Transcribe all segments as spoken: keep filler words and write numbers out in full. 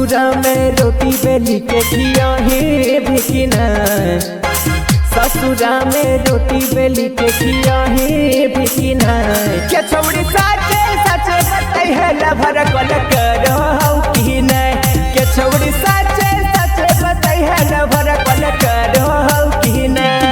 ससुरा में रोटी बेली के खिया ही भिकिना, ससुरा में रोटी बेली के खिया ही भिकिना। के छौड़ी साचे साचे बताई है लभर कल करो कि नहीं, के छौड़ी साचे साचे बताई है लभर कल करो कि नहीं।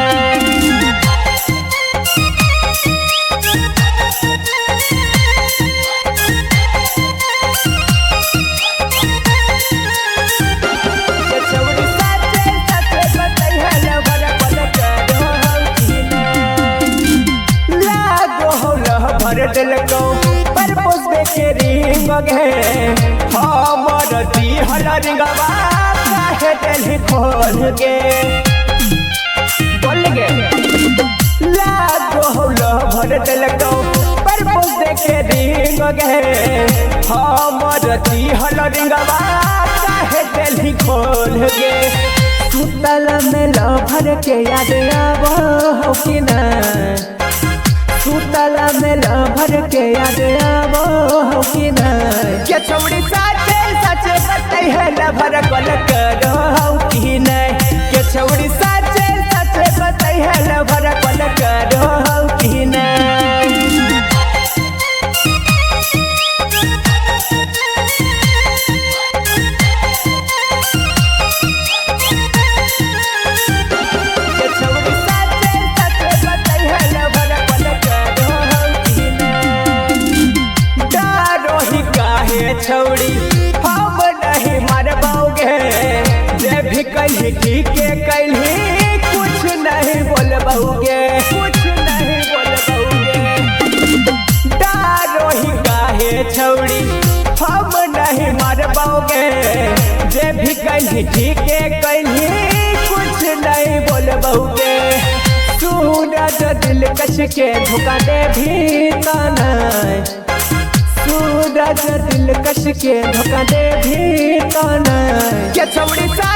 पर पोसबे के रिंग गे हमर दिहल रिंगवा काहे दिल खोल गे बोल गे लागो होला भर दिल को पर पोसबे के रिंग गे हमर दिहल रिंगवा काहे दिल खोल गे। सुतल में लभर के याद आवो कि ना, सुतला में लभर के याद आवो कि ना। के छौड़ी साचे साचे बताई है लभर कल करो कि नहीं, के छौड़ी साचे साचे बताई है लभर कल करो कि नहीं। छौड़ी हम नहीं मरबाओगे, जे भी कहीं ठीक कहीं कुछ नहीं बोलबाओगे, कुछ नहीं बोलबाओगे। डारो ही काहे छौड़ी हम नहीं मरबाओगे, जे भी कहीं ठीक कहीं कुछ नहीं बोलबाओगे। सूरज दिल कश के धोखा दे भी ताना, सूरज दिल कश के धोखा दे भी ताना। के छौड़ी सा